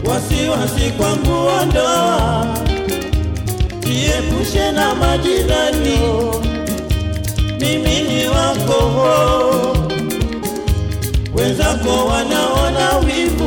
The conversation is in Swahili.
wasiwasi kwangu ondoa, jiepushe na majirani, mimi ni wako. Wenzako wanaona wivu,